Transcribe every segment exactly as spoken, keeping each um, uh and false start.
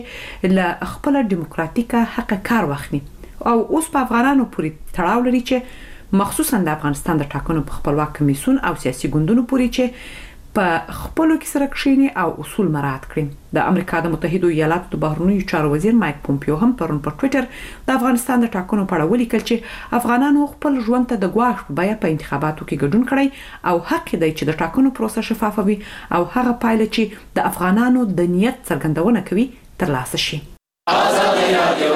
له خپل دیموکراتیکه حق کار واخلي او اوس په افغانانو پورې تړاو لري چې مخصوصا د افغانستان د ټاکنو په خپلواک کمیسیون او سیاسي ګوندونو پورې چې په خپلو کې سره کښینی او اصول مراعات کړي. د امریکا د متحده ایالاتو د بهرنیو چارو وزیر مایک پومپیو هم پرون په ټوئیټر د افغانستان د ټاکنو په اړه ولیکل چې افغانانو خپل ژوند ته د ګواښ په بیه په انتخاباتو کې ګډون کړی او حق دی چې د ټاکنو پروسه شفافه وي او هغه پایله چې د افغانانو د نیت څرګندونه کوي ترلاسه شي. آزادي رادیو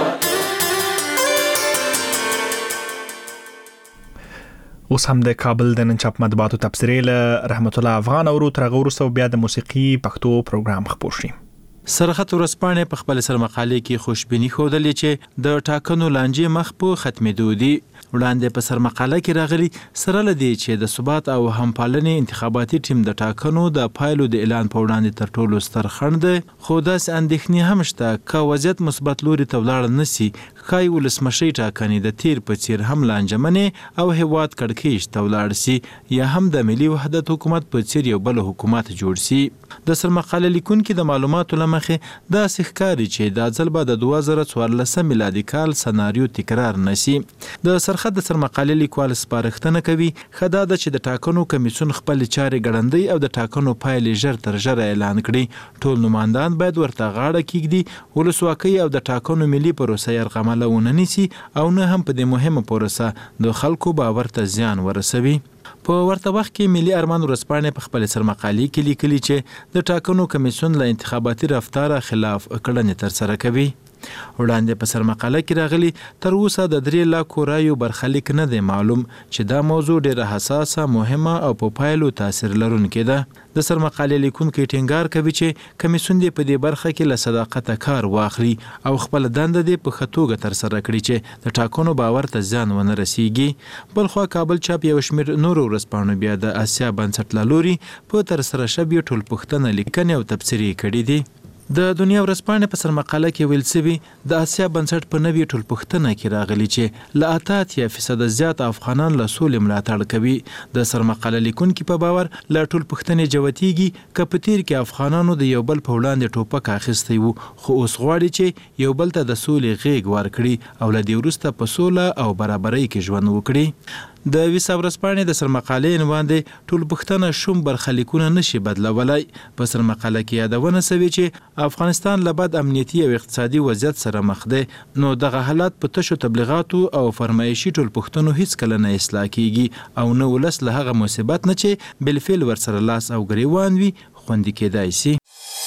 اوس هم د کابل د نن چاپ مطبوعاتو تبصرې له رحمت الله افغان او ترغه ورسو بیا د موسیقي پښتو پروګرام خبر شي. سرخط ورسپانې په خپل سر مقالې کې خوشبیني ښودلې چې د ټاکنو لانجې مخ په ختمېدو دي. وړاندې په سر مقاله کې راغلي سره لدی چې د ثبات او همپالنې انتخاباتي ټیم د ټاکنو د پایلو د اعلان په وړاندې تر ټولو ستر خنډ دی، خو داسې اندېښنې هم شته که وضعیت مثبت لوري ته ولاړ نشي ښایي ولسمشي ټاکنې د تیر په څیر هم لانجمنې او هیواد کړکېچ ته ولاړ سي یا هم د ملي وحدت حکومت په څیر یو بل حکومت جوړ سي. د سر مقاله لیکونکي د معلوماتو مخه داسې ښکاري چې دا ځل به د دوه زره څوارلسم میلادي کال سناریو تکرار نشي. د سرخط د سرمقالې لیکوال سپارښتنه کوي ښه دا ده چې د ټاکنو کمیسیون خپلې چارې ګړندۍ او د ټاکنو پایلې ژر تر ژره اعلان کړي. ټول نمایندان باید ورته غاړه کیږدي، ولسواکۍ او د ټاکنو ملي پروسه یرغمله ونه نیسي او نه هم په دې مهمه پروسه د خلکو باور ته زیان ورسوي. په ورته وخت کې ملي ارمان ورځپاڼې په خپل سرمقالې کې لیکلي چې د ټاکنو کمیسیون له انتخاباتي رفتار خلاف کړنې ترسره کوي. وړاندې په سرمقاله کې راغلي تر اوسه د درې لاکو رایو برخلیک نه دی معلوم چې دا موضوع ډېره حساسه، مهمه او په پایلو تاثیر لرونکې ده. د سرمقالې لیکونکي ټینګار کوي چې کمیسیون دې په دې برخه کې له صداقته کار واخلي او خپل دنده دې په ښه توګه ترسره کړي چې د ټاکنو باور ته زیان ونه رسیږي. بلخوا کابل چاپ یو شمېر نورو ورځپاڼو بیا د اسیا بنسټ له لوري په ترسره شوې ټولپوښتنه لیکنې او تبصرې کړي دي. د دنیا ورځپاڼې په سرمقاله کې ویل سوي د اسیا بنسټ په نوې ټولپوښتنه کې راغلي چې له اته اتیا فیصده زیات افغانان له سولې ملاتړ کوي. د سرمقاله لیکونکي په باور له ټولپوښتنې جوتیږي که په تیر کې افغانانو د یو بل په وړاندې ټوپک اخیستی وو، خو اوس غواړي چې یو بل ته د سولې غېږ ورکړي او له دې وروسته په سوله او برابرۍ کې ژوند وکړي. د ویسا ورځپاڼې د سرمقالې عنوان دی ټولپوښتنه شوم برخلیکونه نشي بدلولای. په سرمقاله کې یادونه سوي چې افغانستان له بد امنیتي او اقتصادي وضعیت سره مخ دی، نو دغه حالت په تشو تبلیغاتو او فرمایشي ټولپوښتنو هیڅ کله نه اصلاح کیږي او نه ولس له هغه مصیبت نه چې بالفعل ورسره لاس او ګریوان وي خوندي کېدای سي.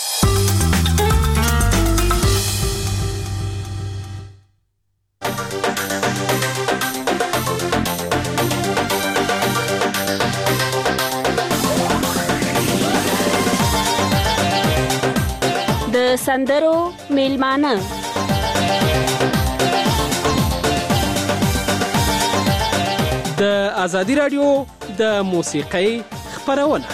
سندرو میلمانه د آزادی رادیو د موسیقۍ خپرونه.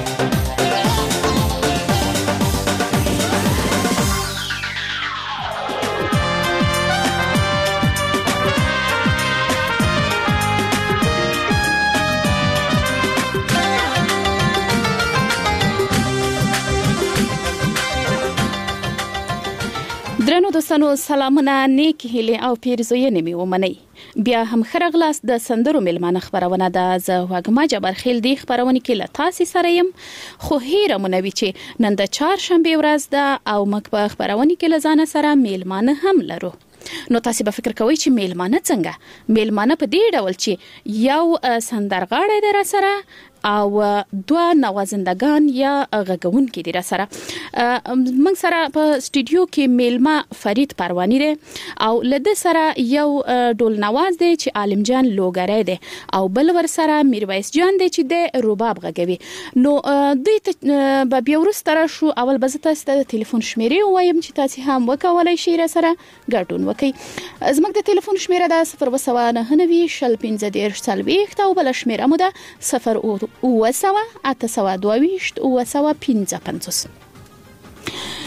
درنو دوستانو سلامونه، نیک هیلې او پیرزوینې مې ومنئ. بیا هم ښه راغلاست د سندرو میلمانه خپرونه ده. زه وږمه جبارخیل دې خپرونې کې له تاسې سره یم، خو هیره مو نه وي چې نن د چهارشنبې ورځ ده او موږ په خپرونې کې له ځانه سره میلمانه هم لرو. نو تاسې به فکر کوئ چې میلمانه څنګه؟ میلمانه په دې ډول چې یو سندرغاړی دی را سره او دوه نوازندگان یا غږونکي دي را سره. موږ سره په سټوډیو کې میلمه فرید پروانی دی او له ده سره یو ډول نواز دی چې عالم جان لوګری دی او بل ور سره میرویس جان دی چې د رباب غږوي. نو دوی ته به بیا وروسته راشو. اول به زه تاسو ته د تلیفون شمیرې ووایم چې تاسې هم وکولی شئ را سره ګډون وکړئ. زموږ د تلیفون شمیره ده صفر اوه سوه نهه نوي شل پنځه دېرش څلوېښت او بله شمیره مو ده صفر اوه سوه اته سوه دوه ویشت اوه سوه پنځه پنځوس.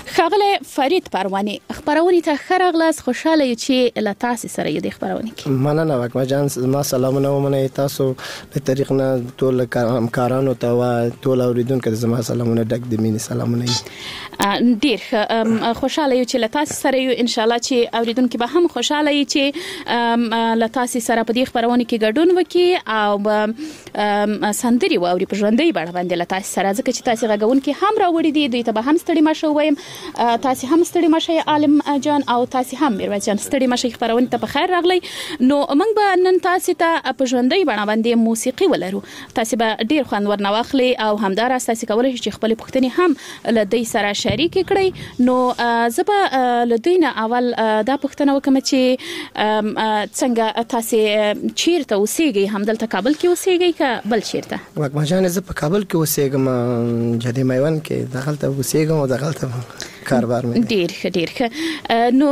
خاغله فرید پرواني خبرونه ته خرغلاس خوشاله یو چې له تاسو سره یو د خبرونه کې مننه وکما جان ما سلامونه ومنه تاسو په طریق نه ټول همکارانو ته او ټول اوریدونکو ته زما سلامونه ډک د مینې سلامونه ډیر خوشاله یو چې له تاسو سره یو ان شاء الله چې اوریدونکو به هم خوشاله یي چې له تاسو سره په دې خبرونه کې ګډون وکي او سندري ووري په ژوندۍ بڼه باندې له تاسو سره ځکه چې تاسو غږون کې هم راوړي دي دوی ته به هم ستړي مشه وایم تاسو هم ستړي مشه عالم جان او تاسو هم میرویس جان ستړي مشه خبرونه ته په خیر راغلی نو موږ به نن تاسو ته په ژوندۍ بڼه باندې موسیقي ولرو تاسو به ډیر خوند ورنواخلي او همدار تاسو کولای شئ چې خپل پوښتنې هم له دې سره شریک کړئ نو زبا له دوی نه اول دا پوښتنه وکم چې څنګه تاسو چیرته اوسېږئ همدلته کابل کې اوسېږئ که بل چیرته وکما جان زه په کابل کې اوسېږم جدي میوان کې دغلته اوسېږم او دغلته کاروبار مې ډیر ښه ډیر ښه نو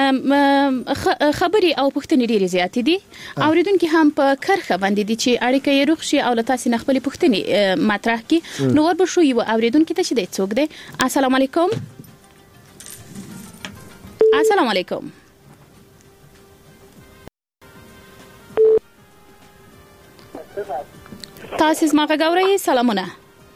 خبري او پوښتنې ډېرې زیاتې دي اوریدونکو هم په کرخه باندې دي چې اړیکه یې روغ شي او له تاسو نه خپل پوښتنې مطرح کړي نو وربه شو یو اوریدونکو ته چې د څوک دی السلام علیکم السلام علیکم تاسو زما غوړی سلامونه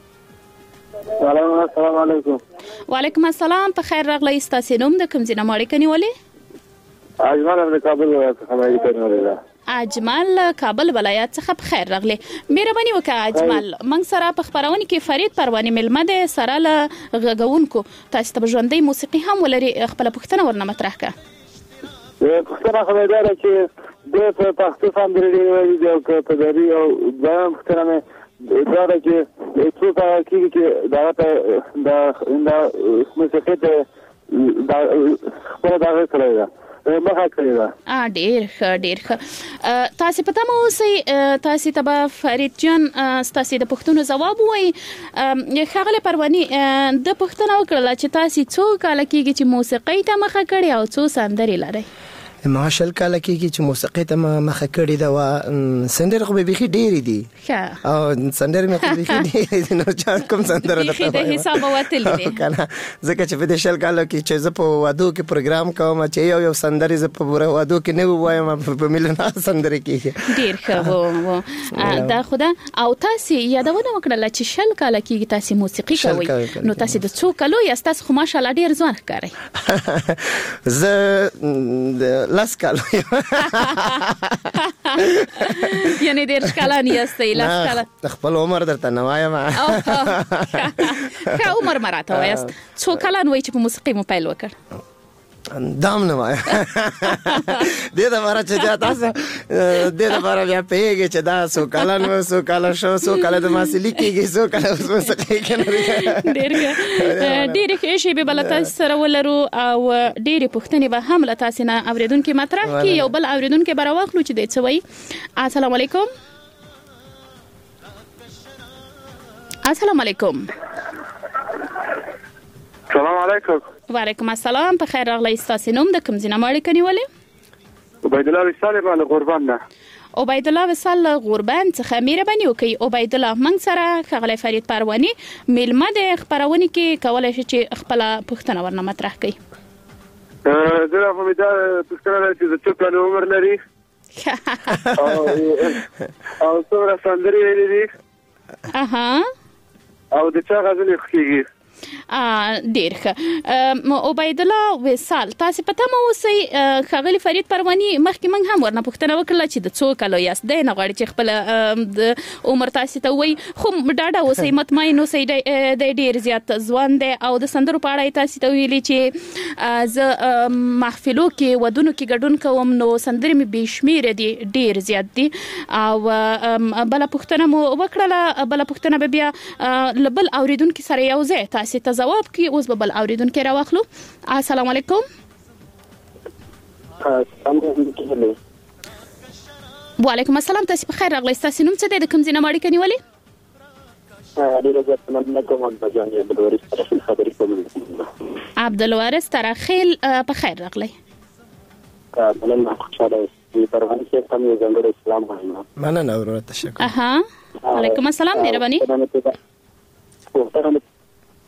السلام علیکم وعلیکم السلام په خیر راغلی تاسو نوم د کوم ځای نه مړ کنيولې اجمل د کابل ولایت څخه مړ کنيولې اجمل کابل ولایت څخه په خیر راغلی مهرباني وکړه اجمل من سره په خبرونه کې فرید پرواني ملمه ده سره له غږونکو تاسو ته ژوندۍ موسیقي هم ولري خپل پوښتنه ورنه مطرح کړه پوښتنه خو دا ده چې د په پښتو سندرې ویلي دی او په دری او دا پوښتنه دا ده چې څو تا کې دا دا دا موسیقي ته دا خپل دا کړی دا مخه کړی دا ا ډیر ښه ډیر ښه تاسو پته مو سي تاسو ته فرید جان تاسو د پښتون جواب وای خغله پرواني د پښتنه وکړه چې تاسو څو کال کېږي چې موسیقي ته مخه کړی او څو سندري لري ماشل کله کېږي چې موسیقي ته مخه کړی دا و سندره خو به بيخي ډېری دي ښه او سندره مې خو بيخي ډېری نو چا کوم سندره ده بيخي د حساب وتل دي کنه ځکه چې په دې شل کال کې چې زه په وادو کې پروګرام کوم چې یو یو سندره زه په وادو کې نه وایم په ملنا سندره کې ډېر ښه وو دا خدا او تاسو یادونه وکړه چې شل کال کې تاسو موسیقي کوي نو تاسو د څو کالو یا تاسو خو ماشاءالله ډېر ځوان ښکاري زه لاس کالو یعنی ډېر ښکلان یاستئ لاس کاله خپل عمر درته نه وایم ښه عمر مراته وایاست څو کلان وای چې په موسیقي مو پیل وکړ دام نه وایم دې دا ماره چې تاسو دې دا ماره بیا پیګه چې دا څو کلان و څو کال شو څو کال د ماسلی کېږي څو کال اوس موسیقي کې ډېر ډېر ښه شی به بل تاسو سره ولرو او ډېر پوښتنې به هم له تاسو نه اوریدونکو مطرح کی یو بل اوریدونکو براوخلو چې د څوي السلام علیکم السلام علیکم السلام علیکم وعلیکم السلام په خیر راغلی تاسو نوم د کوم ځای نه مړ کنيولې عبید الله وصال مال قربان نه عبید الله وصال قربان څخه مهرباني وکي عبید الله من سره خغلی فرید پرواني ملمه د خبرونه کې کولای شي چې خپل پوښتنه ورنه مطرح کړي زه په دا پوښتنه چې د څو کال عمر لري او او څومره سندري ویلي دي اها او د چا غزل خوږي ا ډیر ښه عبید الله وصال تاسو پته مو اوسئ خغلی فرید پرواني مخکې موږ هم ورنه پوښتنه وکړه چې د څو کالو یاست دی نه غواړي چې خپل د عمر تاسو ته وایي خو ډاډه اوسئ مطمئن اوسئ د ډیر زیات ځوان دی او د سندرو په اړه تاسو ته ویلي چې زه محفلو کې ودونو کې ګډون کوم نو سندرې مې بشمیره دي ډیر زیات دي او بل پوښتنه مو وکړه بل پوښتنه به بیا لبل اوریدونکو سره یو ځای تاسو ته جواب کی اوس به بل اوریدونکو راوخلو السلام علیکم وعلیکم السلام تاسو په خیر راغلی تاسو نوم څه دی د کوم ځای نه مړ کنيولې ډیره زیات مننه کوم د جانې عبدالوارث ترخیل خبرې کوم عبدالوارث ترخیل په خیر راغلی مننه خوشاله دې پروانه کې تاسو زنګر اسلام وایم مننه ورته تشکر اها وعلیکم السلام مهرباني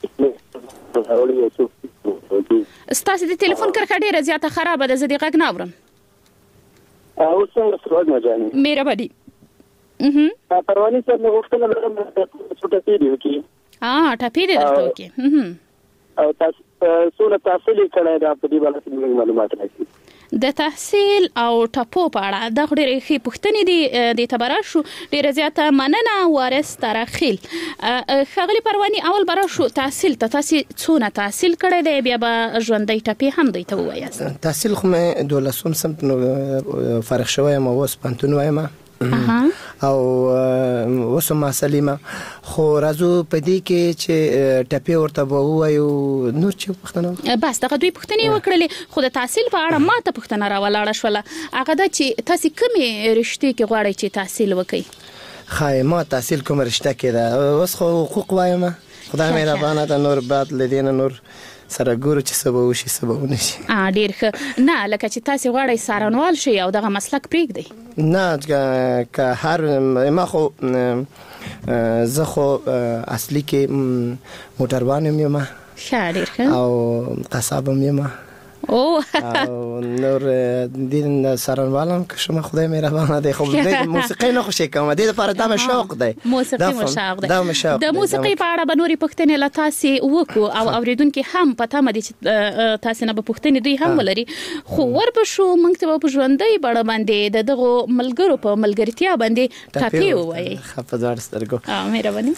ستاسو د ټلیفون کرکه ډیره زیاته خرابه ده، زه دې غږ نه اورم. او څنګه سواد نه جاني مهرباني. اها پرواني سره غوښتنه لرم چې ټاپې دی وکي. اه ټاپې دی درته وکي. اها او تاسو څونه تحصیل کړی دا په دې باندې معلومات راکړئ. د تحصیل او ټاپو په اړه د ډېرې ښې پوښتنې دي د تبرا شو ډېر زیاته مننه وارث ترخیل. خغلی پرواني اول برا شو تحصیل ته تاسو څونه تحصیل کړی دی بیا به ژوندۍ ټاپې هم دوی ته ووایاست؟ تحصیل خو مې دولسم سم فارغ شوی یم اوس پانتون وایم او اوس ما سلیمه خو راځو په دې کې چې ټاپې ورته به ووایو نور چې پوښتنه بس دغه دوی پوښتنې وکړلې خو د تحصیل په اړه ما ته پوښتنه راولاړه شوله هغه دا چې تاسو کومې رشتې کې غواړئ چې تحصیل وکړئ؟ خای ما تحصیل کوم رشته کې ده اوس خو حقوق وایم خدای مې ربانه د نور بعد لدین نور سره ګورو چې سبا وشي سبا ونشي. ا ډیر ښه نه لکه چې تاسو غواړئ سارنوال شي او دغه مسلک پریږدئ؟ نه که هر ما خو زه خو اصلي کې موټروان یم ښه ډیر ښه او قصاب یم او نور دین سارنوالم که شما خدای مهربان دی خو د موسیقي نه خوشی کوم د لپاره د شوق دی موسیقي مشاق دی د مشاق د موسیقي په اړه بنوري پښتنې لا تاسو وکړو او اوریدونکو هم پته مده چې تاسو نه به پښتنې دوی هم ولري خو ور به شو موږ ته په ژوندۍ بڼه باندې دغه ملګرو په ملګرتیا باندې ټاپې وایي. خپدار سترګو اه مهرباني.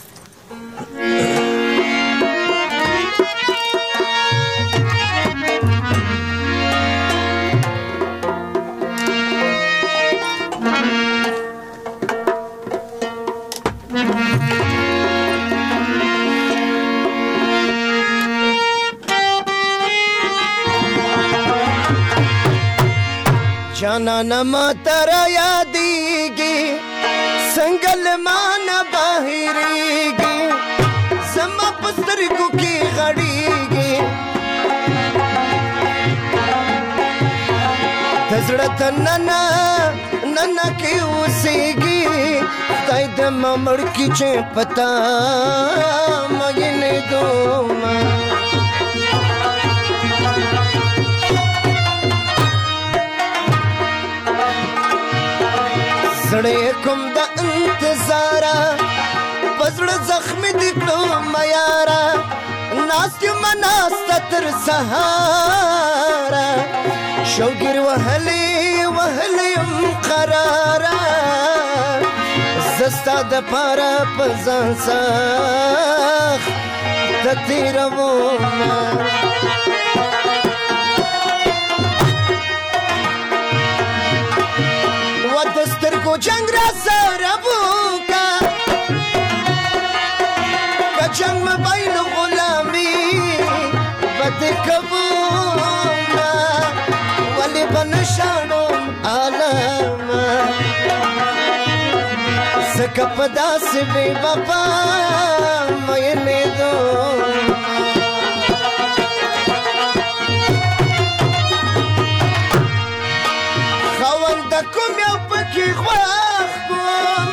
जाना नमा तरा यादीगी संगल माना बाहिरीगी समा पस्तर की घड़ीगी तजड़त नना नना की उसीगी ताइद ममड़ की चे पता मगने दो زړې کوم د انتظارا پزړ زخم دې کړو میارا ناس یو مناست تر سهارا شوګر وهلې وهلې قرارا زستا د پارا پزان سخ د تیرو दस्तर को जंग रासा रबूका का जंग में बैल गुलामी बद कबूना वाले बनशानो आलमा सकपदा से बेवफा मैंने दो کوم یو پکې خواخ کوم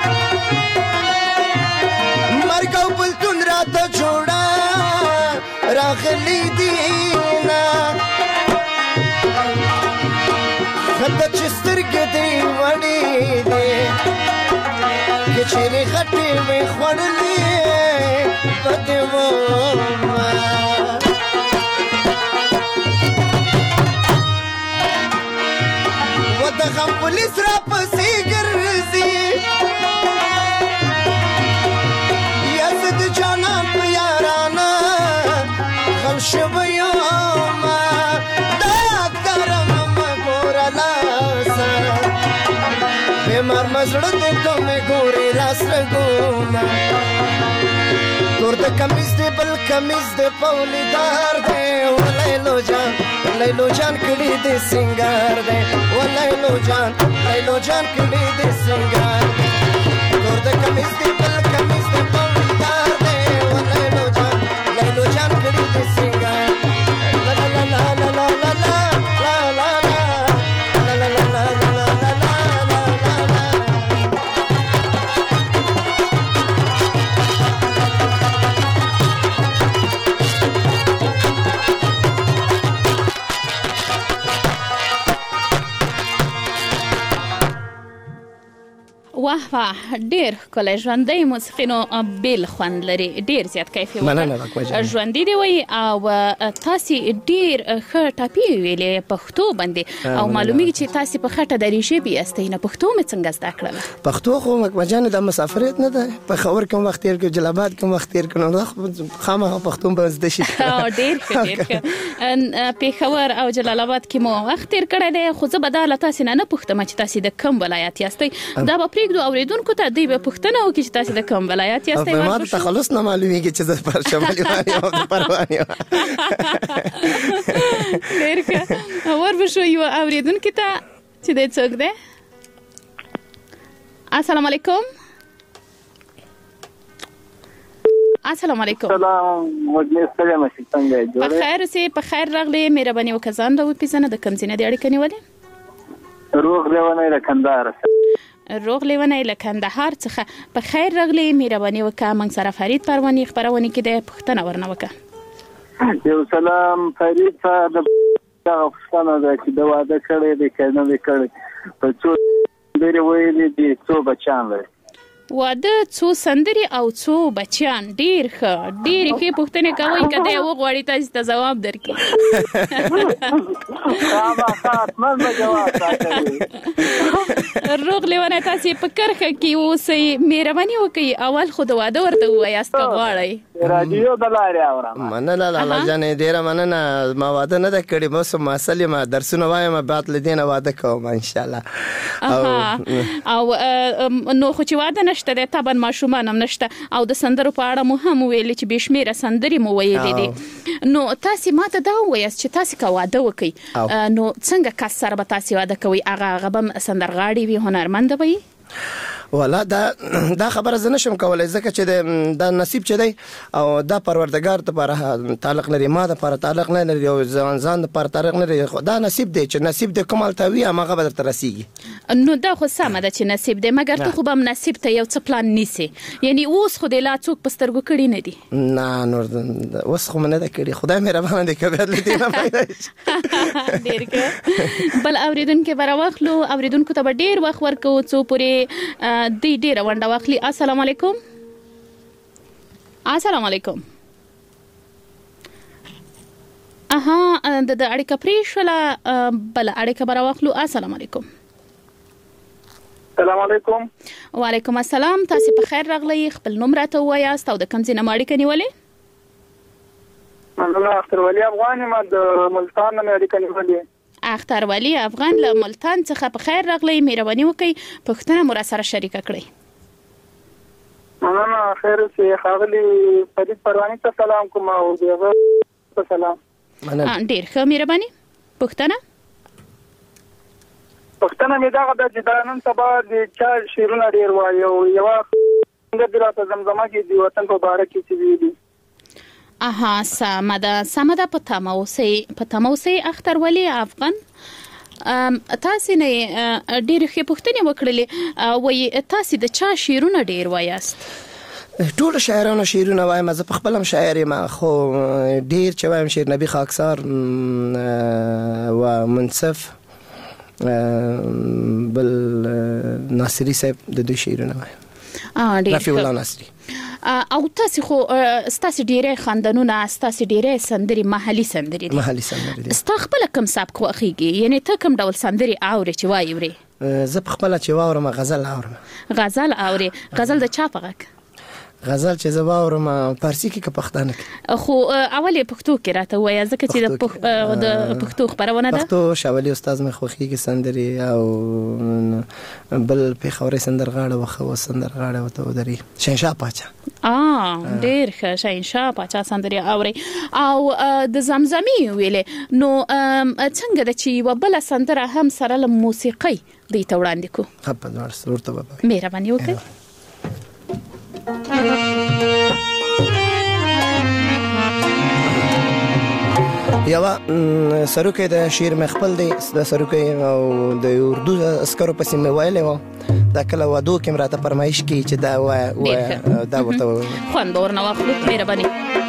مرګ او بلتون راته جوړه راغلی دینا خطه چې سترګې دې وړې دې که چیرې غټې مې خوړلې پدې وما دغه پولیس را پسې ګرځي یا زد جانان په یارانه غم شوی ما ډاکټر مما ګوره لاسه بیمار مزړه دې ته مې ګورې لاس رګومه تور د کمیز دې بل کمیز دې پولیدار دې ولیلو جان لیلو جان کړي دې سنگار دې ولیلو جان لیلو جان کړي دې سنگار تور د کمیز دې بل کمیز دې پولیدار دې ولیلو جان لیلو جان کړي دې سنگار لا لا لا لا لا لا لا لا لا لا لا لا واه واه ډیر کله ژوندۍ موسیقي نو بیل خوند لري ډیر زیات کیف یې مننه راکوي ژوندۍ دی وای او تاسو ډیر ښه ټاپی ویلې پښتو باندې او معلومیږي چې تاسو په خټه د ریشې بي استئ نه پښتو مې څنګه زده کړل پښتو خو مکمجانه د مسافرت نه ده په خبر کوم وخت تیر کې جلابات کوم وخت تیر کړو خامخا پښتو به زده شي ډیر ښه ډیر ښه په خبر او جلال آباد کې مو وخت تیر کړی دی خو زه به دا له تاسو نه نه پوښتم چې تاسو د کوم ولایت یاستئ دا به پرېږدو اوریدونکو ته دوی به پوښتنه وکړي چې تاسو د کوم ولایت یاستئ ما ته تخلص نه معلومیږي چې زه پر شمالي وایي او د پرواني ډیر ښه وربشو یو اوریدونکو ته چې د څوک دی السلام علیکم السلام علیکم سلام وګړي سلام شي څنګه جوړه په خیر سي په خیر راغلي مهرباني وکړئ دا و پیژنه د کم ځینې د اړیکې نیولې روغ لیونه له کندهار روغ لیونه له کندهار څخه په خیر راغلي مهرباني وکړئ موږ سره فرید پرواني خبرونه کې د پښتنه ورنه وکړه یو سلام فرید صاحب دا افسانه ده چې د واده کړي د کنه وکړي په څو ډېر ویلې دي څو بچان لري واده څو سندري او څو بچیان ډیر ښه ډیر ښه پوښتنه کوي کله یو غوړی تاسو ته جواب درکړي خامہ خاط مزه جواب راکړي روغ لیونه تاسو په کرخه کې اوسئ مهرباني وکړئ اول خو د واده ورته وایاست غواړئ رادیو د لارې اورم مننه لاله جانې ډیره مننه ما واده نه ده کړې بس ما سلمه درسونه وایم بعد لدینه واده کوم ان شاء الله او او نو خو چې واده نشته د تابن ماشومان هم نشته او د سندرو په اړه مو هم ویل چې بشمیره سندري مو ویلې دي نو تاسو ماته دا وایاست چې تاسو کا واده وکئ نو څنګه کس سره به تاسو واده کوي هغه غبم سندرغاړي وي هنرمند وي ولا دا دا خبره زه نشم کولای ځکه چې دا نصیب چي دی او دا پروردگار ته پر تعلق لري ما ده پر تعلق نه لري او ځان ځان پر تعلق نه لري دا نصیب دی چې نصیب د کومال تاوی هغه به تر رسیږي نو دا خو سمه ده چې نصیب دی مګر ته خو به نصیب ته یو څه پلان نیسي یعنی اوس خو د لا څوک پسترګو کړي نه دي نه نور اوس خو نه ده کړي خدای مهربان دی کبه دې نه پیدا ډیر ښه بل اوریدونکو براوخلو اوریدونکو ته ډیر وخت ورکو څو پورې دی ډیره ونډه واخلي السلام علیکم السلام علیکم اها د اړیکه پریښله بل اړیکه براوخلو السلام علیکم السلام علیکم وعلیکم السلام تاسو په خیر راغلی خپل نوم راته وایاست او د کوم ځای نه اړیکه نیولې مننه اختر ولی افغان ما د ملتان نه اړیکه نیولې اختر ولی افغان له ملتان څخه په خیر راغلی مهرباني وکړئ پښتنه مو را سره شریکه کړئ مننه خیر سي خاغلی فرید پرواني ته سلام کوم او دغه ته سلام مننه ډیر ښه مهرباني پښتنه پښتنه مې دا د جدانن سبا د چا شیرونه ډیر وایو یو څنګه درته زمزمه کې دی وطن په باره کې چې ویلي اها سمدا سمدا پتاموسي پتاموسي اختر ولی افغان تاسو نه ډیر ښه پوښتنه وکړلې وای تاسو د چا شیرونه ډیر وایاست ټول شاعرانو شیرونه وایم زه په خپلم شاعر یم خو ډیر چې وایم شعر نبی خاکسار و منصف بل ناصری صاحب د دوی شیرونه وایم رفیع الله ناصری او تاسو خو ستاسو ډیره خاندانونه ستاسو ډیره سندري محلي سندري دي محلي سندري دي ستا خپل کوم سبق واخیږي یعنی ته کوم ډول سندري اوري چې وایي وري زه په خپل چې واورم غزل اورم غزل اوري غزل د چا په غږ غزل چې زه واورم فارسی کې که پښتانه کې خو اول پښتو کې راته وایي ځکه چې د پښتو خبرونه ده پښتو شاولي استاد مې خوخي کې سندري او بل په خوري سندرغاړه وخو سندرغاړه وته ودري شینشاه پاچا اه ډیر ښه شینشاه پاچا سندري اوري او د زمزمي ویلې نو څنګه د چې وبله سندره هم سره له موسیقي دی ته وړاندې کو خپل ورته بابا مهرباني وکړئ یو سروکې د شیر مخبل دی د سروکې او د اردو اسکرو پسې مې ویلې و دا کله وادو کې مراته فرمایش کی چې دا و دا ورته خوند ورنه واخلو مهرباني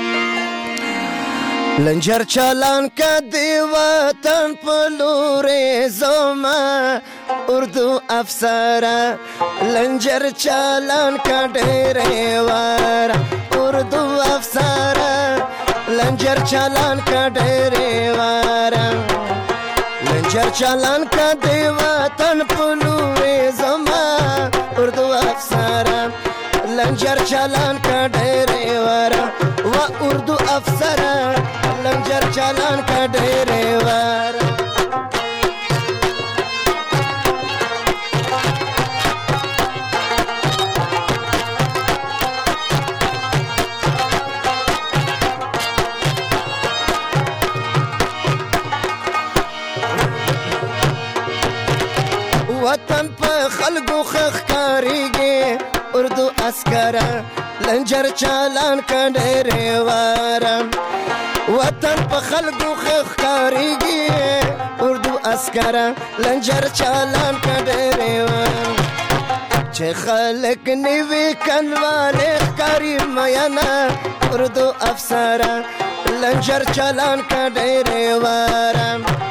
لنجر چالان کا دی وطن په لورې زما اردو افسره لنجر چالان کا ډېرې واره اردو افسره لنجر چالان کا ډېرې واره لنجر چالان کا دی وطن پلوې زما اردو افسره لنجر چالان کا ډېرې واره و اردو افسره لنجر چالان کا ډېرې واره وطن په خلکو خخکاریږي اردو عسکره لنجر چالان کا ډېرې واره وطن په خلکو خخکاریږي اردو عسکره لنجر چالان کا ډېرې واره چې خلک نیوي کنواله ښکاري میانا اردو افسره لنجر چالان کا ډېرې واره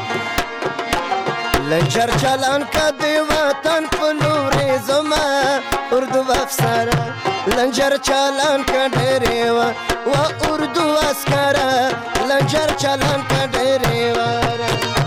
لنجر چالان کا دی وطن پلورې زما اردو افسره لنجر چالان کا ډېرې واره و اردو عسکره لنجر چالان کا ډېرې واره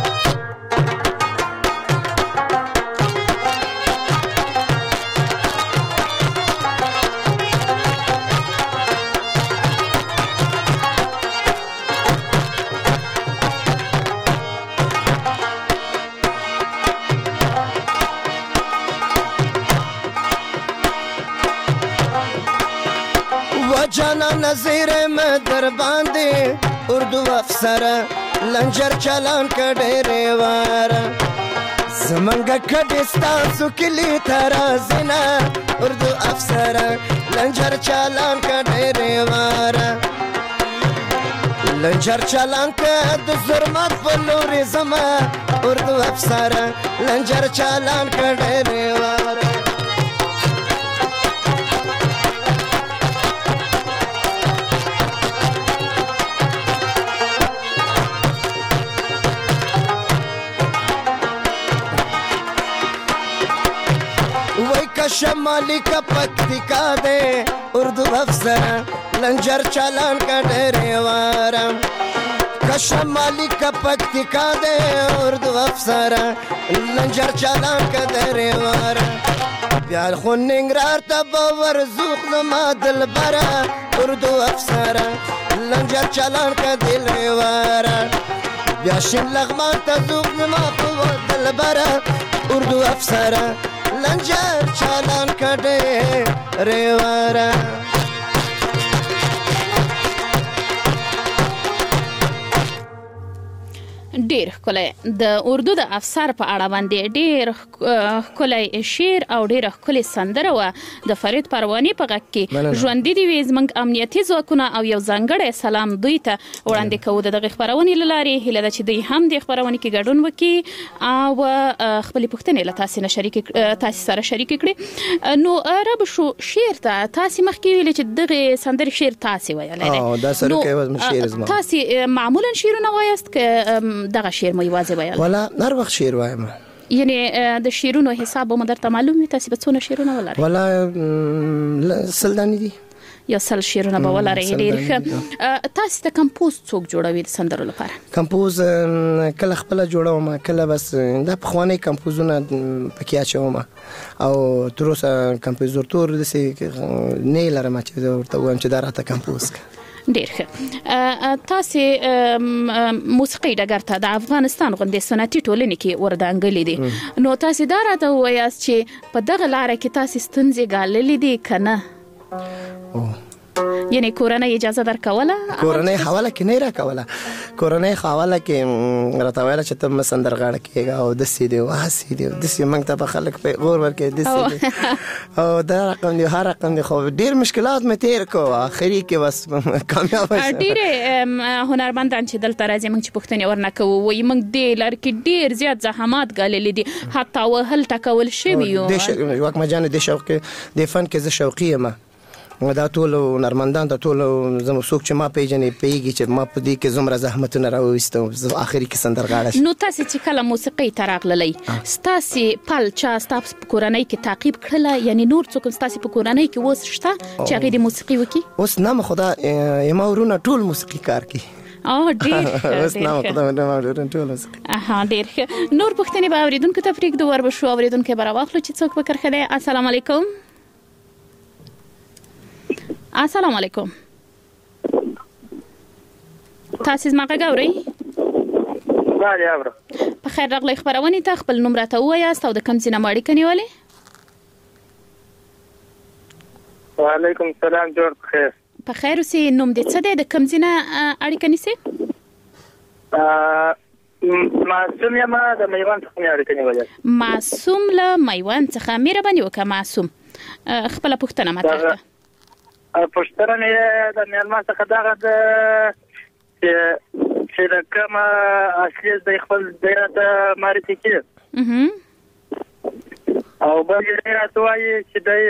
جانا نظیر میں در باندے اردو افسرہ لنجر چالان کا ډېرې واره زمنګ کډستان سو کلی ترازنا اردو افسرہ لنجر چالان کا ډېرې واره لنجر چالان کا د ظلمت په لورې زما اردو افسرہ لنجر چالان کا ډېرې واره شمالی کا پکتیکا دے اردو افسرہ لنجر چالان کا ډېرې واره شمالی کا پکتیکا دے اردو افسرہ لنجر چالان کا ډېرې واره بیا خو ننګرهار ته به ورځو زما دلبره اردو افسرہ لنجر چالان کا ډېرې واره بیا شین لغمان ته ځو زما دلبره اردو افسرہ لنجر چالان کا ډېرې واره ډیر ښکلی د اردو د افسر په اړه باندې ډیر ښکلی شعر او ډیره ښکلې سندره وه د فرید پرواني په غږ کې ژوندي دې وي زموږ امنیتي ځواکونه او یو ځانګړی سلام دوی ته وړاندې کوو د دغې خپرونې له لارې هیله ده چې دوی هم دې خپرونې کې ګډون وکړي او خپلې پوښتنې له تاسې نه شریکې تاسې سره شریکې کړي نو رب شو شعر ته تاسې مخکې ویلې چې دغې سندرې شعر تاسې ویلی دی تاسې معمولا شعرونه وایاست که دغه شعر مو یوازې ویل ولا هر وخت شعر وایم یعنی د شعرونو حساب به مو درته معلوم وي تاسې به څونه شعرونه ولرئ ولا سل دانې دي یو سل شعرونه به ولرئ ډېر ښه تاسې ته کمپوز څوک جوړوي د سندرو لپاره کمپوز کله خپله جوړوم کله بس دا پخواني کمپوزونه پکې اچوم او تر اوسه کمپوزرتور داسې نه لرم چې ورته ووایم چې دا راته کمپوز کړه ډیر ښه تاسې موسیقي ډګر ته د افغانستان غوندې سنتي ټولنې کې وردانګلې دي نو تاسې دا راته ووایاست چې په دغه لاره کې تاسې ستونزې ګاللې دي که نه یعنی کورنۍ اجازه درکوله کورنۍ حواله کې نه راکوله کورنۍ حواله کې راته ویله چې ته سندرغاړه کېږه او داسې دی او هسې دی داسې موږ ته به خلک غور ورکوي داسې دی او دا رقم دی هر رقم دی خو ډېر مشکلات مې تېر کړو اخري کې بس کامیابه شوم ډېرې هنرمندان چې دلته راځي موږ چې پوښتنې ورنه کوو وایي موږ دې لارې کې ډېر زیات زحمات ګاللي دي حتی وهل ټکول شوي یو واکمه جانې دې شوق کې دې فن کې زه شوقي یم دا ټول هنرمندان د ټول زموږ څوک چې ما پیژنې پیږي چې ما په دې کې زمره زحمتونه راوستم اخري کې سندرغاړه. نو تاسو چې کله موسیقي تراغللی ستاسو پل چا ستاسو په کورنۍ کې تعقیب کړله یعنی نور څوک ستاسو په کورنۍ کې وس شته چې هغه د موسیقي وکي؟ اوس نه خدا یما ورونه ټول موسیقي کار کوي. اه ډیر اوس نه خدا نه ورونه ټول موسیقي. اها ډیر نور پښتني به اوریدونکو ته پریک دوه وربشو اوریدونکو به راوخلو چې څوک به کرخله. السلام علیکم. السلام علیکم. تاسو زما غاوري؟ بله اورم. په خیر راغلی خبرونه ته خپل نوم راته وایاست او د کوم ځای نه ماړی کنيولې؟ وعلیکم السلام جوړ بخیر. په خیر اوسې نوم دې څه دی د کوم ځای نه اړیکه نیسي؟ ا معصوم یم د میوند څخه اړیکه نیولې. معصوم له میوند څخه مهرباني وکړه معصوم. خپل پوښتنه ماته کړه. پښتنه مې د میلمه څخه دغه د چې د کوم اصلي د خپل ډیره د مارتي کې او بل یې راځوي چې د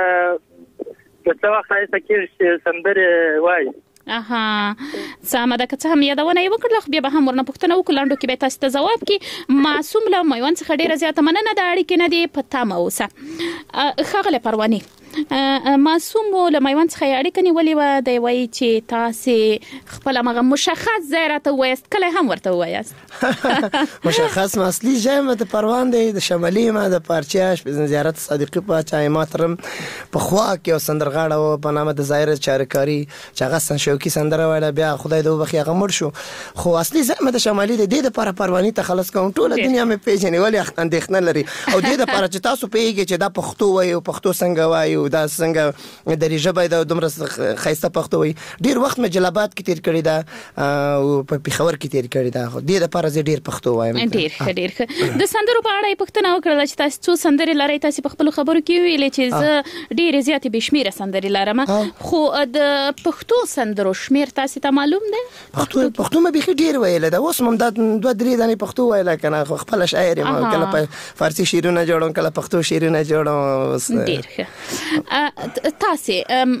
د څو خاصه کې سندره وای. اها سمه ده که څه هم یادونه یې وکړل بیا به هم ورنه پوښتنه وکړل لاندو کې به تاسو ته جواب کی. معصوم له میوند څخه ډیره زیاته مننه د اړیکې نه دی پته مو اوسه خغله پرواني معصوم له میوند څخه اړیکه نیولې و دی وایي چې تاسو خپل مغه مشخص ځای راته وایست کله هم ورته وایست مشخص اصلي ځای مې د پروان دی د شمالي ما د پارچاش په زیارت صادقي په چای ماترم په خوا کې سندرغاړه و په نامه د ظاهر چارکاری چې هغه شوقي سندره وایله بیا خدای دې وبخي هغه مړ شو خو اصلي ځای مې د شمالي دی د لپاره پرواني ته خلاص کوم ټول دنیا مې پیژنې ولې اندېښنه لري او د لپاره چې تاسو پیږي چې دا پښتو وایي او پښتو څنګه وایي دا څنګه د ریجبای د دومره خیسته پښتو وي ډیر وخت مې جلابات کې تیر کړی دا او په پیښور کې تیر کړی دا خو د لپاره زه ډیر پښتو وایم. ډیر ډیر د سندرو په اړه پښتنه وکړه چې تاسو څو سندرې لرئ تاسو په خپل خبرو کې ویلې چې زه ډیر زیاتې بشمیره سندرې لرم خو د پښتو سندرو شمیر تاسو ته معلوم دی؟ پښتو پښتو مې به ډیر ویل دا اوس مم د دوه درې دانې پښتو ویل کنه خپل شاعر ما کله په فارسی شعرونه جوړم کله پښتو شعرونه جوړم. ډیر تاسو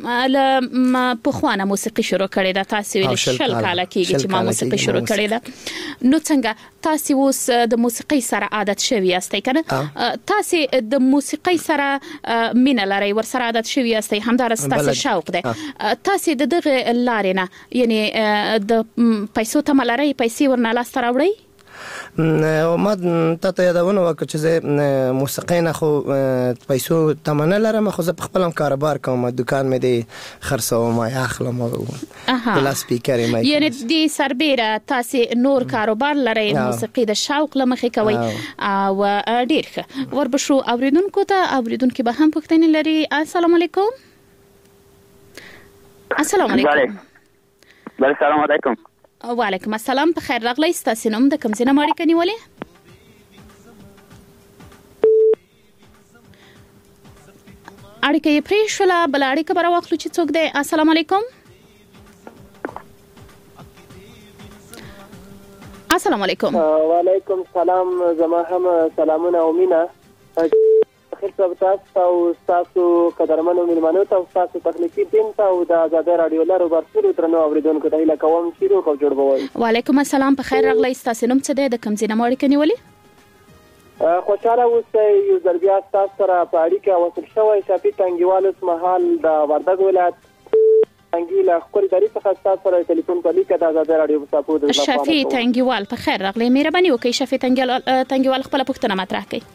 له په خوانه موسیقي شروع کړې ده تاسو ویل شل کاله کېږي چې ما موسیقي شروع کړې ده نو څنګه تاسو اوس د موسیقي سره عادت شوی یاستئ کنه تاسو د موسیقي سره مینه لرئ ور سره عادت شوی یاستئ همدار تاسو شوق ده تاسو د دغه لارې نه یعنی د پیسو ته ملرئ پیسې ورنه لاس ته راوړئ؟ ما ته ته یادونه وکړه چې زه موسیقي نه خو پیسو تمنه لرم خو زه په خپل کاروبار کوم دکان مې دی خرڅوم ما اخلم او د لاس سپیکر مې یعنی د سربېره تاسو نور کاروبار لرئ موسیقي د شوق لمخې کوي او ډیر ښه وربشو اوریدونکو ته اوریدونکو به هم پوښتنه لري. السلام علیکم. السلام علیکم. بل سلام علیکم. وعلیکم السلام په خیر راغلی تاسو نوم د کوم ځای نه ماړی کنيولې؟ اړیکه یې پرې شوله بل اړیکه به راواخلو چې څوک دی. السلام علیکم. السلام علیکم. وعلیکم السلام زما هم سلامونه او مینا خیر صاحب تاسو او تاسو قدرمنو ملمنو ته تاسو تخنیکی ټیم ته او د آزادۍ رادیو لارو برسوري ترنو اوریدونکو ته هیله کوم چې روغ او جوړ بوي. وعلیکم السلام په خیر راغلی تاسو نوم څه دی د کوم ځای نه ماړی کنيولې؟ خوشاله اوسئ یو ځل بیا تاسو سره په اړیکه وصل شوی شفیع تنګیوال اوس مهال د وردګ ولایت تنګیلا خپل دری څخه تاسو سره ټلیفون په لیکه د آزادۍ رادیو په سپورټ د شفیع تنګیوال په خیر راغلی مهرباني وکړئ شفیع تنګیوال خپل پوښتنه مطرح کړئ.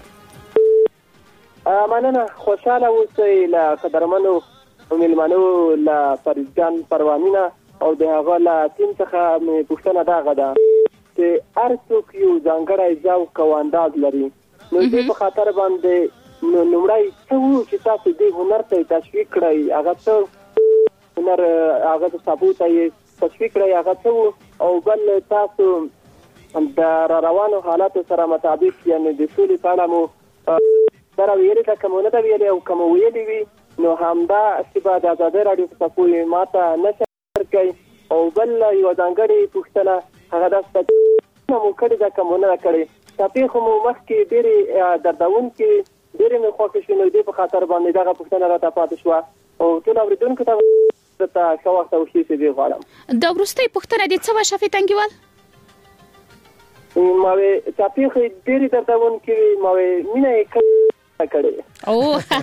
مننه خوشاله اوسئ له قدرمنو ملمنو له فرزجان پروانینا او د هغه له ټیم څخه مې پوښتنه داغه ده چې هر څوک یو ځانګړی ذوق او انداز لري نو دې په خاطر باندې نو لومړی څه وو چې تاسو دې هنر ته تشویق کړئ هغه څه هنر هغه ته ثابت یې تشویق کړئ هغه څه او بل تاسو د روانو حالاتو سره مطابق یعنی د سولې په اړه مو دا ویلې دا کومه دا ویلې او کومه ویلې وی نو همدا استفاده د آزادۍ رادیو څخه کوی ماته نشر کوي او بل یو ځانګړی پوښتنه هغه د ستاسو مو کړی دا کومه نه کړی تاسو خو مو مخکې ډېری دردون کې ډېری مې خوښ شو نو دې په خاطر باندې دا پوښتنه راته پاتې شو او ټول اوریدونکو ته ته ښه وخت او ښې شېبې غواړم. د وروستۍ پوښتنه دې څه وه شفیع تنګیوال؟ ما وې چاپی خې ډېری دردونکې ما وې مینه یې کړې او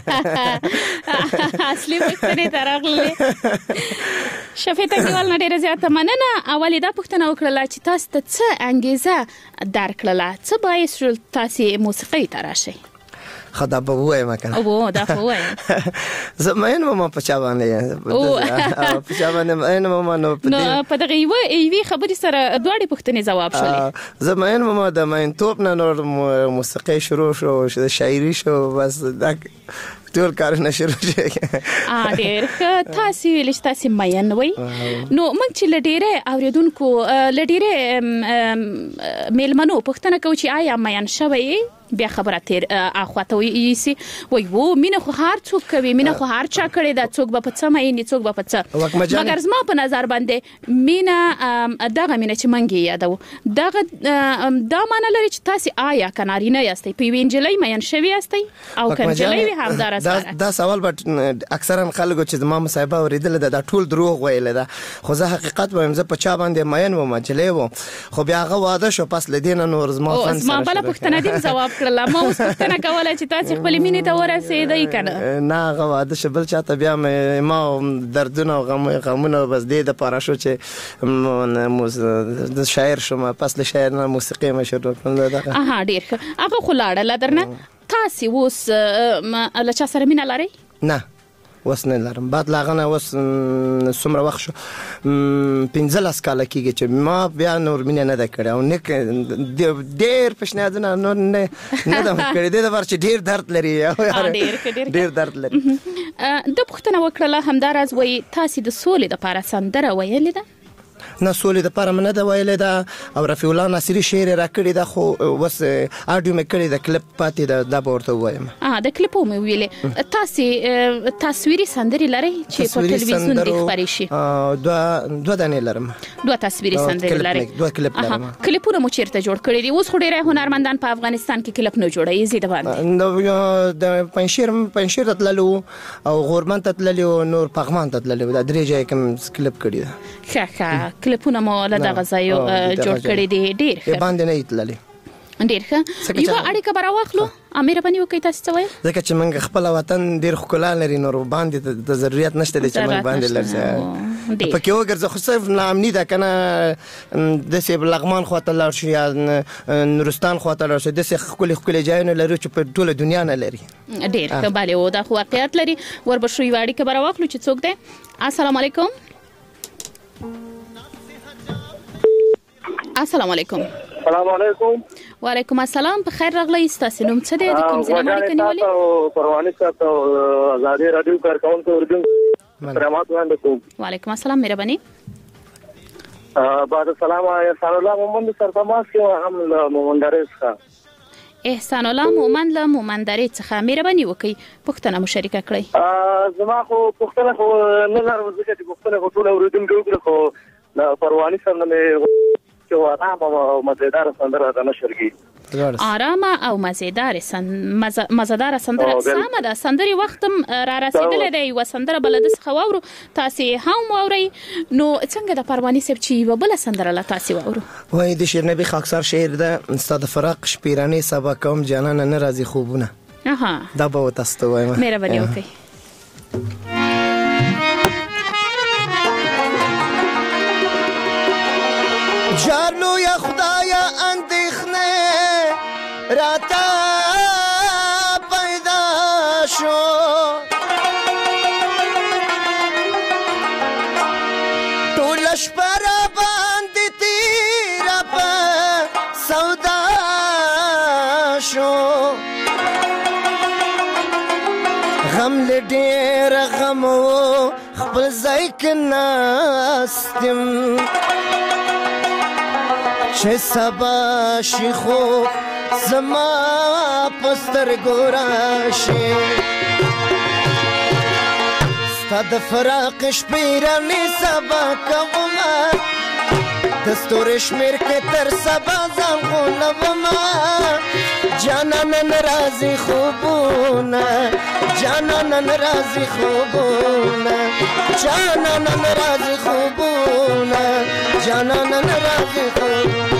اصلي پوښتنې ته راغلې. شفیع تنګیوال نه ډېره زیاته مننه. اول دا پوښتنه وکړله چې تاسو ته څه انګیزه درکړله، څه باعث شول تاسې موسیقۍ ته راشئ؟ خدا به وایم کنه او دا خو وایم زمين ماما په چا باندې په چا باندې ماما ماما نو په دغه یو ایوي خبرې سره دواړي پوښتنې جواب شولې. زمين ماما د ماین توپ نه نور موسیقي شروع شو، شاعري شو، بس دا ټول کارونه شروع شي. ا ډېر تاسو ویل چې تاسو ماین وای نو موږ چې لډيره اوریدونکو لډيره میلمنو پوښتنه کوي چې آیا ماین شوی بیا خبره تیر اخواته وي سي وای وو مینه خو هر څوک کوي، مینه خو هر چا کړی دا، څوک به په څه مې څوک به په څه، مګر زما په نظر باندې مینه دغه مینه چې منګي یادو دغه دا معنی لري چې تاسو آیا کنارینه یاستئ په وینجلې مین شوی یاستئ او کنجلې وی همدار دا دا سوال به اکثرا خلکو چې زما مصاحبه اوریدل دا ټول دروغ ویل دا، خو زه حقیقت وایم زه په چا باندې مین و مجلې و، خو بیا هغه واده شو پس لدین نور زما فن سره. ما بل پوښتنه دې جواب کړل، ما اوس پوښتنه کوله چې تاسو خپل مینې ته ورسېدئ کنه؟ نه هغه واده شو بل چاته بیا ما دردونه او غم غمونه بس دې د پاره شو چې د شاعر شوم، پس له شاعر نه موسیقي مشهور کړل. اها ډیر هغه خو لاړه درنه. تاسو اوس له چا سره مینه لرئ؟ نه وس نه لرم. بعد لاغنه وس څومره وخت شو پنځلس کاله کېږي چې ما بیا نور مینه نه ده کړې او نه ډېر پیشنهادونه نور نه نه ده کړې. دې د ورچ ډېر درد لري ډېر درد لري. د پښتنه وکړه همدارز وای تاسو د سولې د لپاره سندره ویلې ده؟ نه سولې د لپاره نه ده ویلې ده او رفیع الله ناصری شعر را کړی ده، خو وس اډیو مې کړی د کلیپ پاتې ده دا ورته وایم. اه د کلیپ مې ویلې. تاسو تصویري سندري لري چې په ټلویزیون کې خبري شي؟ دوه دوه دانې لرم. دوه تصویري سندري لري. دوه کلیپ لرم. کلیپونه مو چیرته جوړ کړی دي؟ اوس خو ډېر هنرمندان په افغانستان کې کلیپ نه جوړوي زیاده باندې. نو د پنځیر پنځیر تللو او غورمن تللو نور پغمان تللو دا درې ځای کوم کلیپ کړی ده. ښه ښه کلیپونه مو له دغه ځایو جوړ کړی دي. ډېر ښه باندې نه ایتللی ډېر ښه. یو اړیکه به راواخلو امیر باندې وکړئ تاسو څه وایي؟ ځکه چې موږ خپل وطن ډېر ښکلا لري نور باندې د ضرورت نشته دی چې موږ باندې لرسه پکې وګرځو. خو صرف ناامني ده کنه داسې لغمان خواته لاړ شو یا نورستان خواته لاړ شو، داسې ښکلي ښکلي ځایونه لرو چې په ټوله دنیا نه لري. ډېر ښه بله و دا خو واقعیت لري. وربشو یو اړیکه به راواخلو چې څوک دی. السلام علیکم. السلام علیکم. السلام علیکم. وعلیکم السلام. په خیر راغلی. ستاسو نوم څه دی؟ د کوم ځای نه اړیکه نیولې؟ پروانې تاسو آزادي رادیو کارکونکو اردن سلامات وړاندې کوم. وعلیکم السلام مهرباني. بعد السلام احسان الله مومند سرتماس کې هم مومندارې څخه احسان الله مومند له مومندارې څخه مهرباني وکړئ پوښتنه مشارکه کړئ. زما خو پوښتنه خو نه لرم ځکه چې پوښتنه خو ټول اوریدونکو وکړه، خو پروانې سره مې چې آرام او مزیدار سندره ده نشر کی. آرام او مزیدار سن مزیدار سندره سمه ده. سندري وختم را رسیدلې دی و سندره بلد څخه وورو تاسو هم ووري. نو څنګه د پروانې سب چې و بل سندره لا تاسو وورو؟ وای د شیر نبی خاکسار شعر ده استاد فراق شپیرانی سبا کوم جانان نه راضي خوبونه. اها دا به تاسو وایم. مهرباني وکړئ. جارلو یا خدایا اندېښنه راته پیدا شو، ټوله شپه را باندې تېره په سودا شو، غم له ډېره غم و خپل ځای کې ناست یم چې سبا شي خو زما په سترګو راشي، ستا د فراق شپېرنې سبا کومه د ستوري شمېر کې تر سبا ځان غولومه، جانان نه راځي خوبونه جانان راضی خوبونه جانان راضی خوبونه جانان راضی خوبونه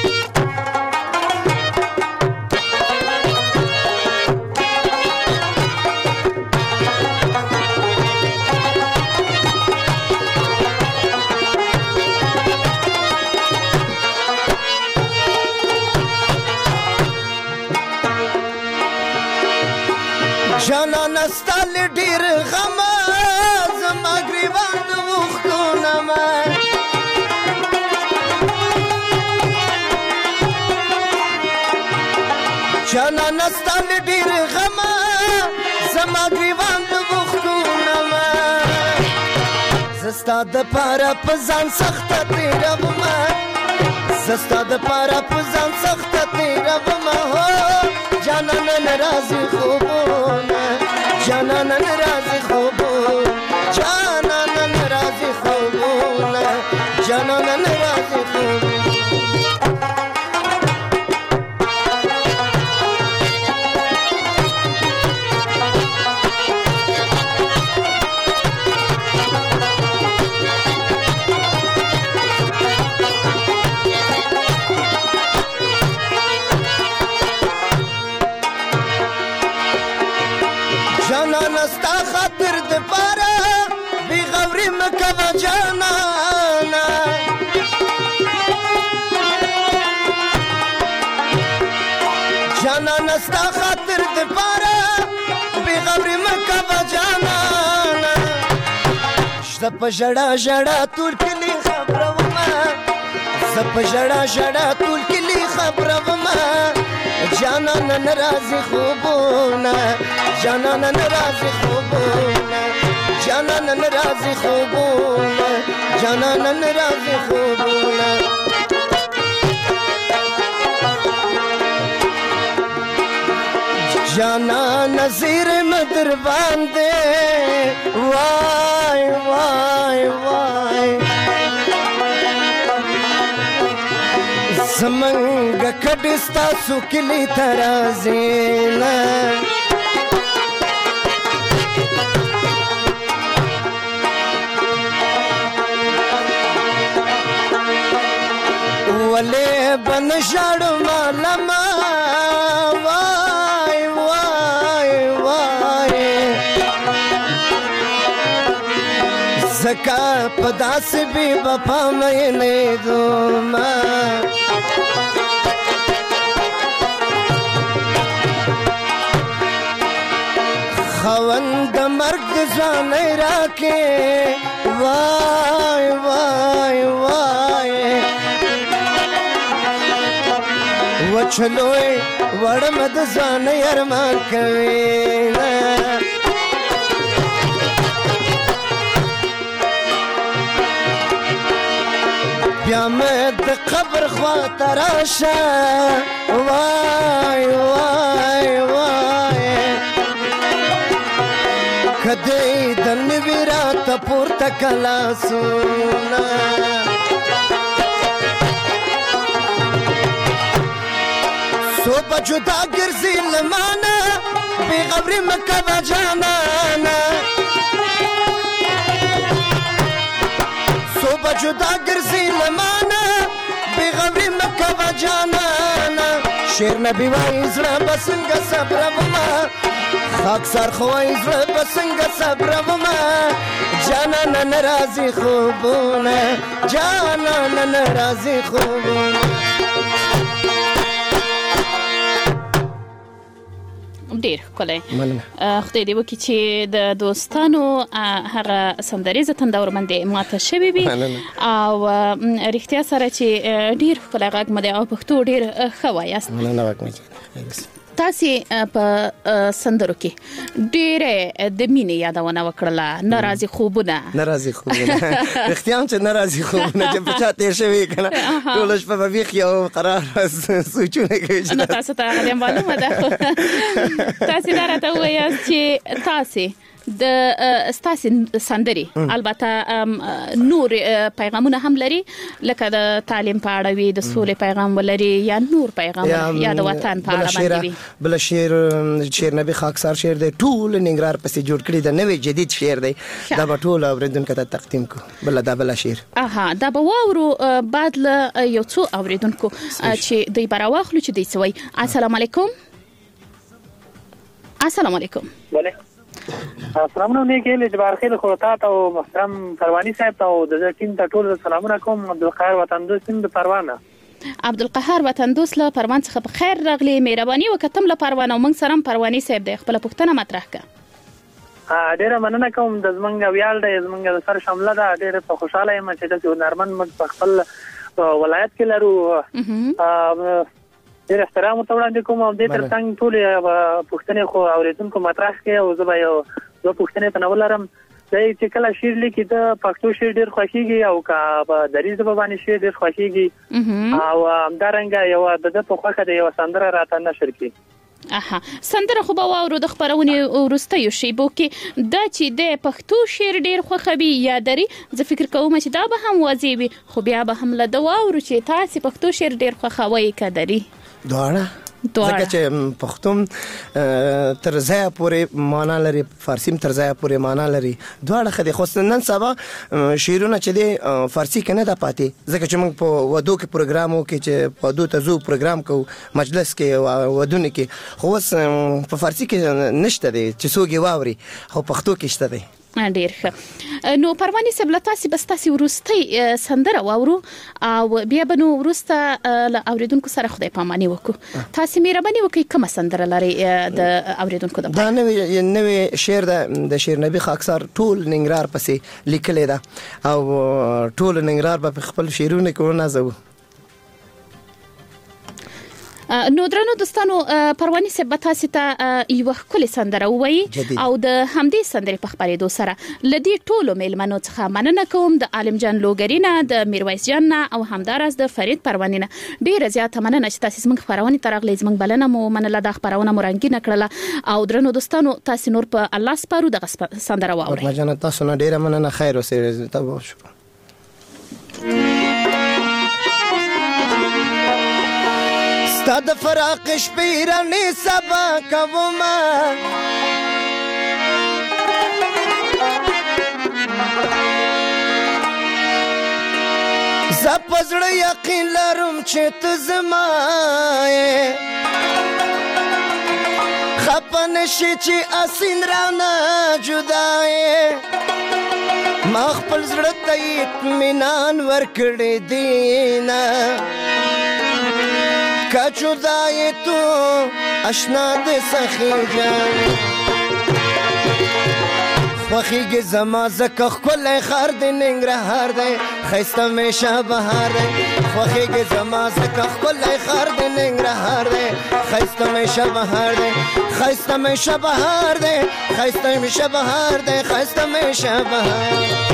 جانان استال ډیر غم زما ګریوان د وختونه ما جانان استال ډیر غم زما ګریوان د وختونه ما زستا د پاره په ځان سخت تیرم زستا د پاره په ځان سخت تیرم هو جانان راضی خوبونه جانان راضی خوبونه جانان راضی خوبونه جانان راضی خوبونه جانان استا خاطر د پاره بی غوري مکه جانانا جانان استا خاطر د پاره بی غوري مکه جانانا شپ جړه جړه تور کلی خبرونه شپ جړه جړه تور کلی خبرونه جانان ناراضی خوبونه جانان ناراضی خوبونه جانان ناراضی خوبونه جانان ناراضی خوبونه جانان نظیر مدر باندې وای وای وای زمنګ کډستا سوکلی ترازینا ولې بن شړ مالما وای وای وای زکا پداس بی وفا مې نه دوما خوند مرگ ځان راکې وای وای وای وچلوي وړم د ځان ارمان کوي بیا مې د قبر خوا تراشه وای وای وای کدی د نویرات پورته کلاسونه صبح جدا ګرځي لمانه بی غبري مکه جانانا صبح جدا ګرځي لمانه بی غبري مکه جانانا شیر نبی وای زړه بسنګ صبر وما خاک سر خوای زړه بسنګ صبر وما جانان ناراضي خوبونه جانان ناراضي خوبونه ډیر ښکلی خدای دې وکړي چې د دوستانو هغه سندریزه تنده ورباندې ماته شوې وي او رښتیا سره چې ډیر ښکلی غږ مو دی او پښتو ډیر ښه وایاست تاسو په سندرو کې ډېر د مینې یادونه وکړله ناراضي خوبونه ناراضي خوبونه اختیام چې ناراضي خوبونه چې په چا تیر شوي کنه ټول شپه په ویښ یو قرار سوچونه کوي نو تاسو ته معلومه ده تاسو دا راته وایاست چې تاسو د ستاسي سندري البته نور پیغامونه هم لري لکه د تعلیم په اړه وي د سولې پیغام ولري یا نور پیغام یا د وطن په اړه باندې بل شعر شعر نبی خاکسار شعر دی ټول ننګرهار پسې جوړ کړی د نوې جدید شعر دی دا به ټول اوریدونکو ته تقدیم کو بل دا بل شعر اها دا به واورو بعد له یو څو اوریدونکو چې دوی براواخلو چې دوی سوي السلام علیکم السلام علیکم بله السلام علیکم جبار خیر خو ته او محترم پروانی صاحب ته او د ټیم ته ټول سلامونه کوم عبدالقاهر وطن دوست د پروانه عبدالقاهر وطن دوست له پروان څخه په خیر راغلی مهرباني وکتم له پروانه او موږ سره پروانی صاحب د خپل پښتنه مطرح کړه ډیره مننه کوم د زمنګ ویال د زمنګ د سر شامله ده ډیره په خوشاله یم چې د هنرمند موږ په خپل ولایت کې لرو ډیر احترام ته وړاندې کوم او د ترڅنګ ټول پښتنې خو اوریدونکو مطرح کې او زه به یو دوه پښتنې په نولرم دا چې کله شعر لیکي د پښتو شعر ډیر خوښیږي او کا دری ژبه باندې شعر ډیر خوښیږي او همدارنګه یو د په خوښه د یو سندره راته نشر کی اها سندره خو به واورو د خبرونه ورستیو شیبو کې دا چې د پښتو شعر ډیر خوخبي یا دري زه فکر کوم چې دا به هم واضح وي خو بیا به هم له دا واورو چې تاسو پښتو شعر ډیر خوخوي کدري دواړه ځکه چې پښتون تر ځای پورې معنا لري فارسی تر ځای پورې معنا لري دواړه خدي خو نن سبا شعرونه چې دی فارسی کې نه دا پاتې ځکه چې موږ په ودو کې پروګرامو کې چې ودو ته زو پروګرام کو مجلس کې ودونه کې خو په فارسی کې نشته دی چې څوک واوري خو پښتو کې شته دی ډیر ښه نو پروانی صاحب تاسو بس تاسو ورستي سندره واورو او بیا به نو ورسته له اوریدونکو سره خدای پاماني وکړو تاسو مهرباني وکړئ کوم سندره لري د اوریدونکو د دا نوې نوې شعر د شعر نبی خاکسار ټول ننګرهار پسې لیکل دا او ټول ننګرهار په خپل شعرونه کې ونازو نو درنو دوستانو پروانی صاحب تاسو ته یو خپل سندره وایي او د همدې سندرې په خبرېدو سره لدی ټولو میلمنو څخه مننه کوم د عالم جان لوګرینا د میرویس جان او همدارس د فرید پروانی نه ډیره زیاته مننه چې تاسو زموږ خبرونه ترغلې زموږ بلنه مو منله د خبرونه مرانګینه کړله او درنو دوستانو تاسو نور په الله سپارو د سندره واورئ ما جان تاسو نه ډیره مننه خیر اوسئ تاسو شکر ستاد فراق شپیرانی سبا کوما زپزړ یقین لرم چې ته زما خپن شي چې اسین رانه جدای ما خپل زړه ته اطمینان ورکړې دینا کچو دای تو اشنا د سخی جان خوخیږي زما زکه خپل خر د ننګرهار دی خسته مې شبهار دی خوخیږي زما زکه خپل خر د ننګرهار دی خسته مې شبهار دی خسته مې شبهار دی خسته مې شبهار دی خسته مې شبهار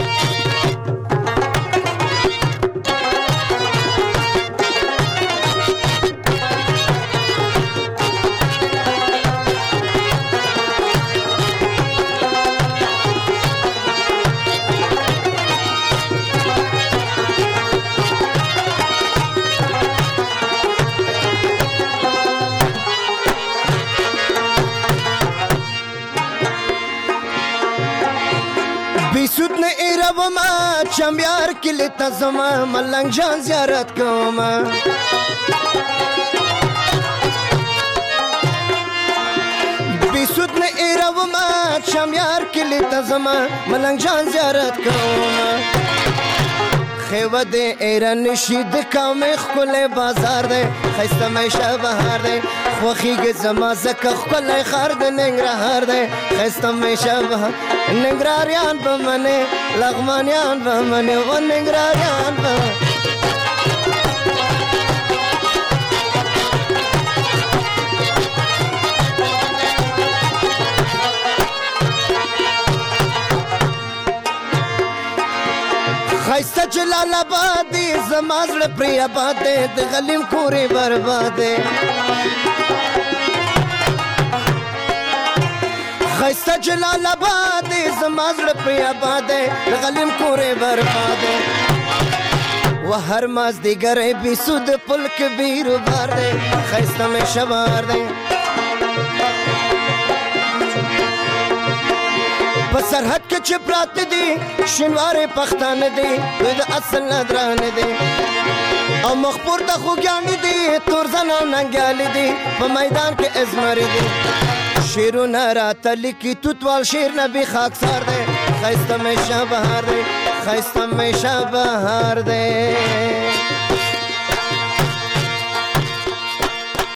وما چمبیار کلی تزما ملنگ جان زیارت کوما بیسود نه ایرا وما چمبیار کلی تزما ملنگ جان زیارت کوما خیوه ده ایران نشید کام خکل بازار ده خیسته میشه بهار ده خوخیگ زما زکه خکل خرد ننگرهار ده خیسته میشه بهار ننگراریان بمنه لغمانیان بمنه و ننگراریان بمنه خیسته جلال آبادی زما زړه پرې آباد دی د غلیم کورې برباد دی خیسته جلال آباد زما زړه پرې آباد دی د غلیم کورې برباد دی و هر مازدیګر بې سود پل کې بیروبار دی خیسته مې شبار دی په سرحد کې چې پراته دي شینوارې پښتانه دي دوی د اصل نه درانه دي او مخپور د خوږیانې دي تورزن او ننګیالې دي په میدان کې ازمرې دي شیرونه راته لیکي توتوال شیر نبي خاکسار دی ښایسته مې شبهار دی ښایسته مې شبهار دی